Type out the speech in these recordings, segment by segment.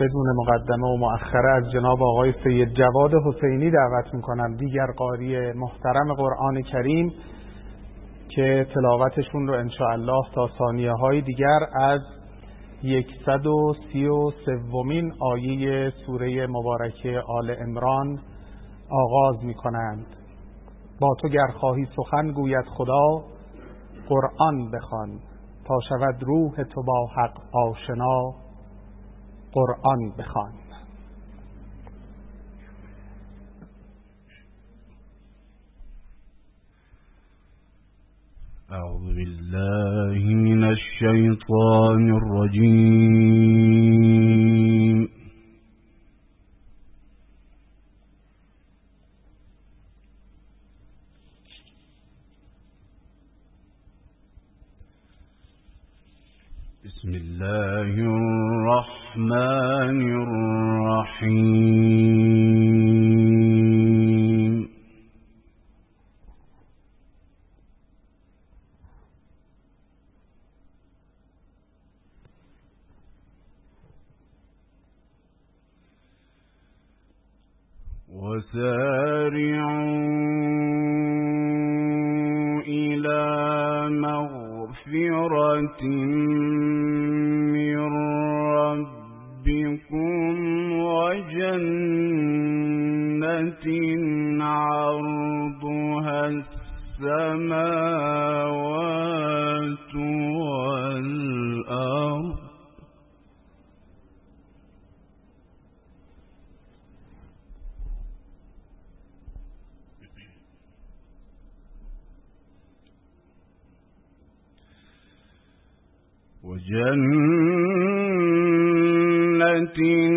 بدون مقدمه و مؤخره از جناب آقای سید جواد حسینی دعوت میکنم، دیگر قاری محترم قرآن کریم، که تلاوتشون رو انشاءالله تا ثانیه های دیگر از 133مین آیه سوره مبارکه آل عمران آغاز میکنند. با تو گر خواهی سخن گوید خدا، قرآن بخوان تا شود روح تو با حق آشنا، قرآن بخوان. اعوذ بالله من الشیطان الرجیم. بسم الله الرحمن الرحیم. وسارعوا إلى مغفرة من ربكم وجنة عرضها السماوات والأرض وجنة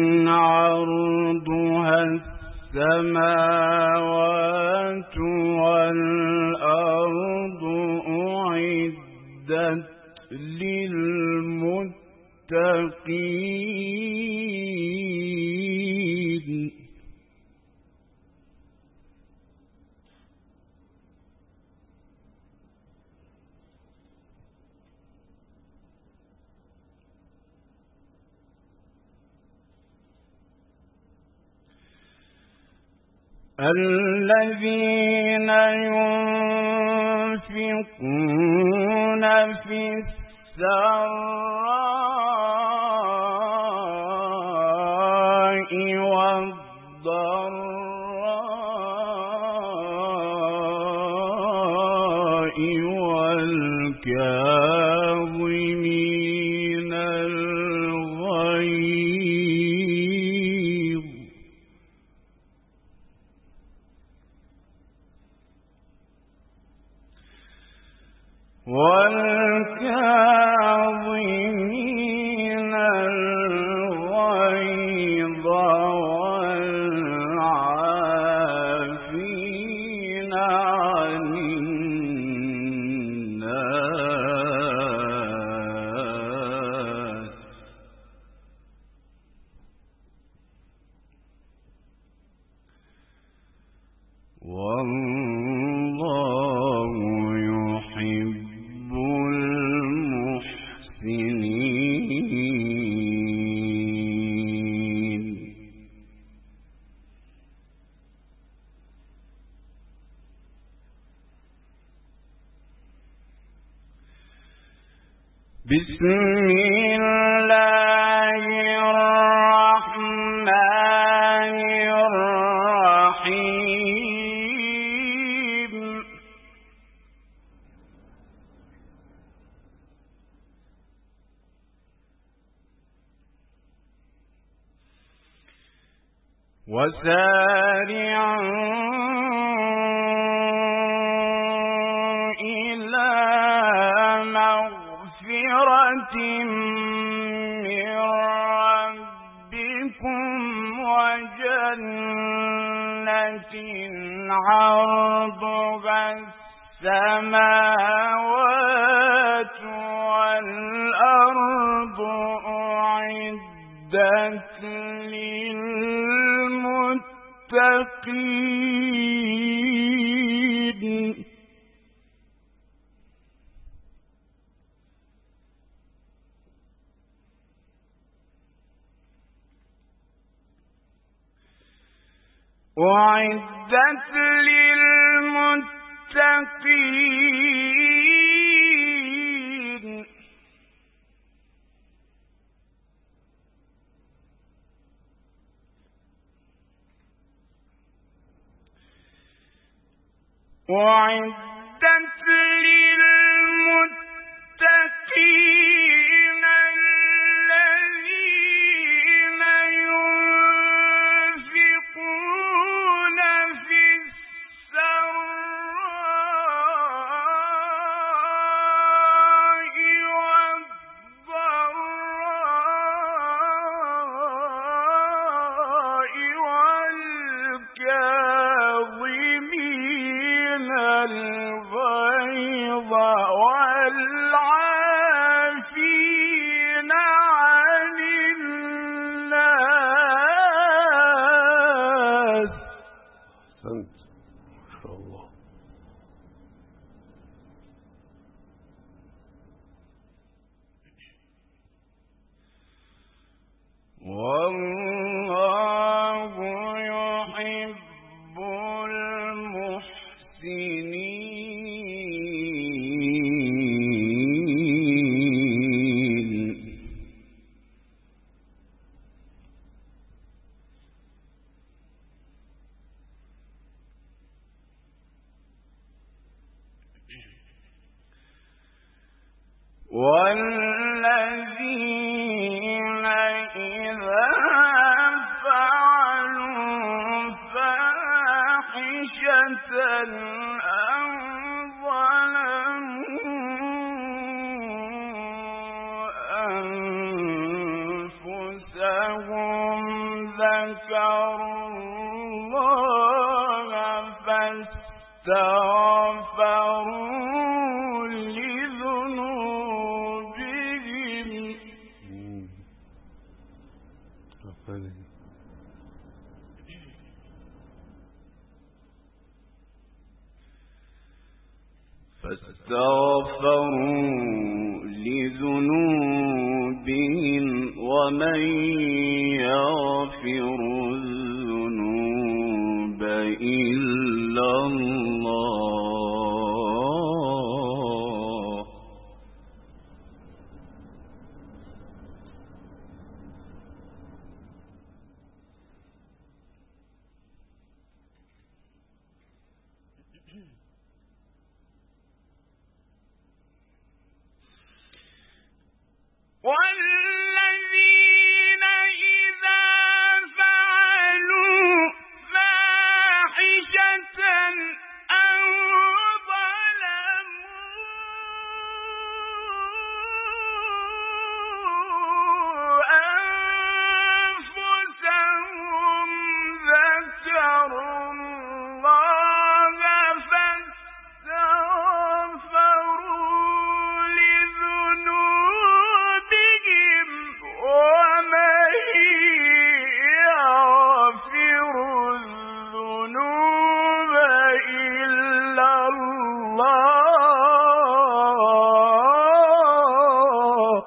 عرضها السماوات والأرض أعدت للمتقين الذين ينفقون في السراء والضراء والكاظمين الغيظ والكاظمين الغيظ والعافين عن الناس والله يحب المحسنين. بسم الله الرحمن الرحيم. وسارعوا إلى مغفرة من ربكم وجنة عرضها السماوات والأرض أعدت للمتقين. أعدت للمتقين أعدت للمتقين الذين ينفقون في السراء والضراء والكاظمين الغيظ والعافين عن الناس. أحسنت ما شاء الله. والله يحب المحسنين. والذين إذا فعلوا فاحشة أو ظلموا أنفسهم ذكروا الله فاستغفروا لذنوبهم ومن يغفر الذنوب إلا الله. والذين إذا فعلوا فاحشة أو ظلموا أنفسهم ذكروا الله فاستغفروا لذنوبهم ومن يغفر الذنوب إلا الله.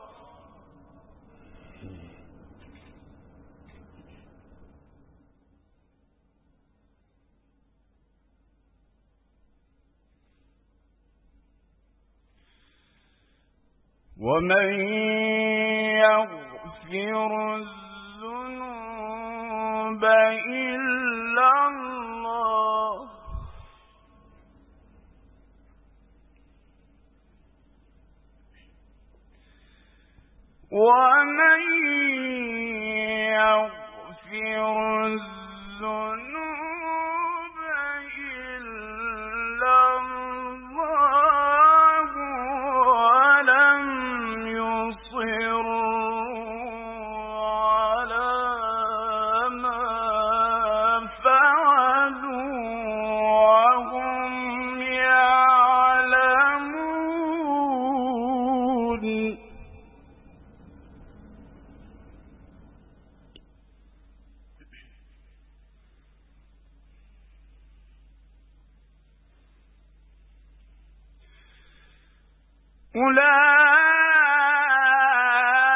ومن يغفر الذنوب إلا الله. ومن يغفر الذنوب إلا الله ولم يصروا على ما فعلوا وهم يعلمون.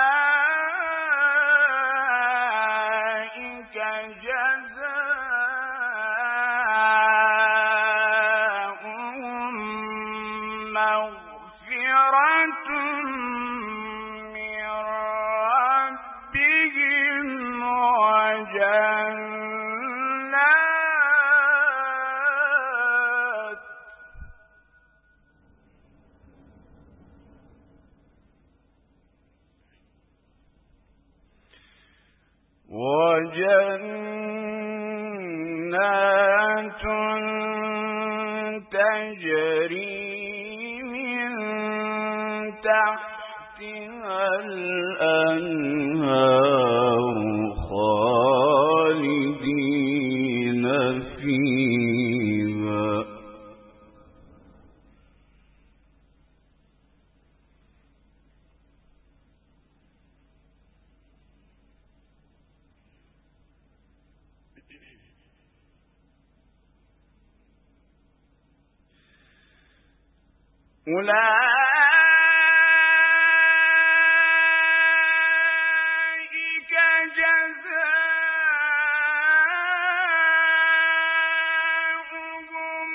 أولئك جزاؤهم وجنات تجري من تحتها الأنهار خالدين فيها أولئك جزاؤهم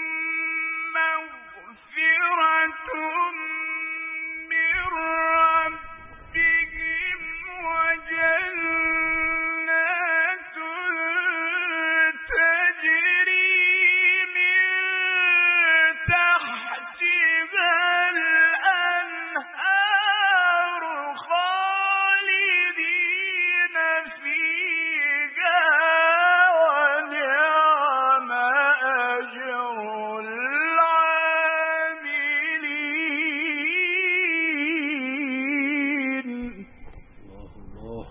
مغفرة من ربهم وجنات تجري من تحتها الأنهار خالدين فيها ونعم أجر العاملين. الله.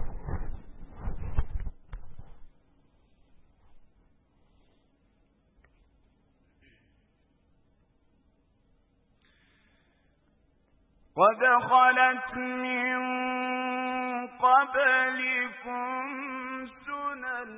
قد خلت من قبلكم سنن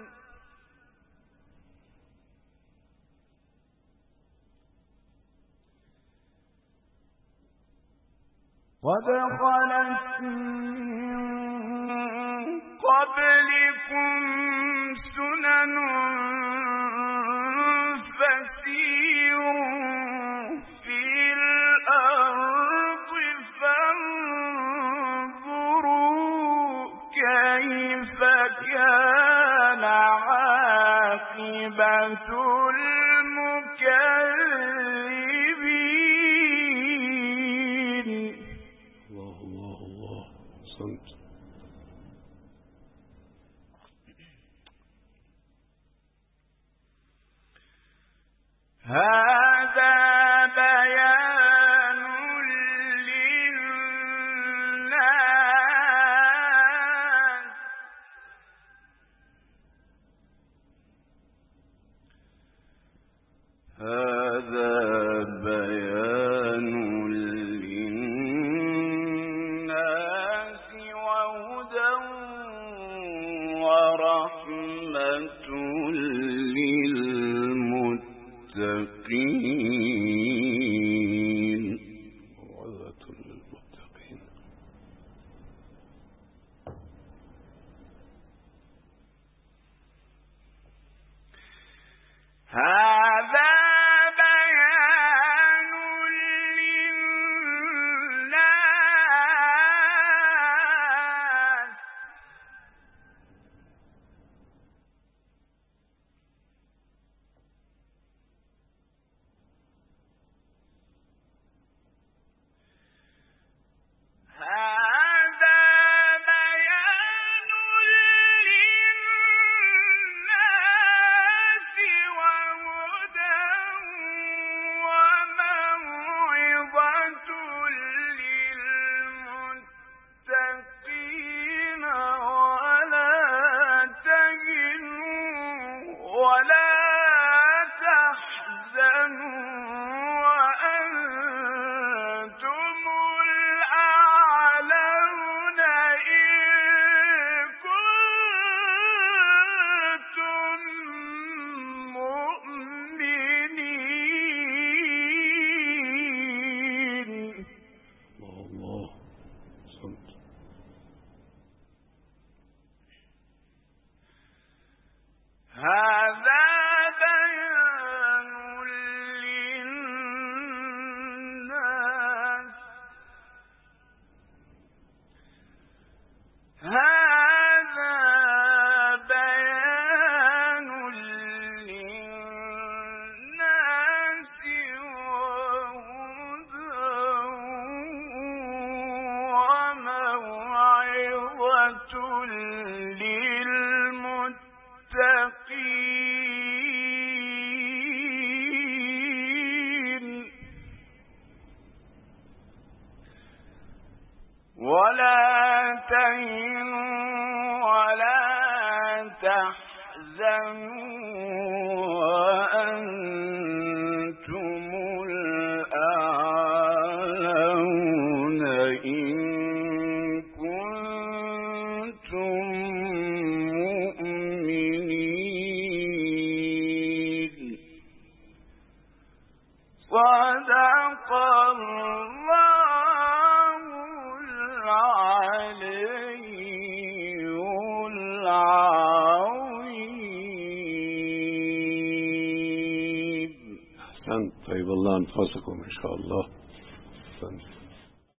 فسيروا في الأرض فانظروا كيف كان عاقبة المكذبين. الله صمت. هذا بيان للناس وهدى ورحمة للمتقين. موعظة للمتقين. هذا بيان للناس وهدى وموعظة للمتقين. ولا تحزنوا وأنتم الأعلون إن كنتم مؤمنين. الله صمت. هذا بيان للناس هذا بيان تحزنوا وأنتم الأعلون إن كنتم مؤمنين. صدق الله العلي العظيم. أحسنت. طيب الله أنفسكم إن شاء الله. أحسنت.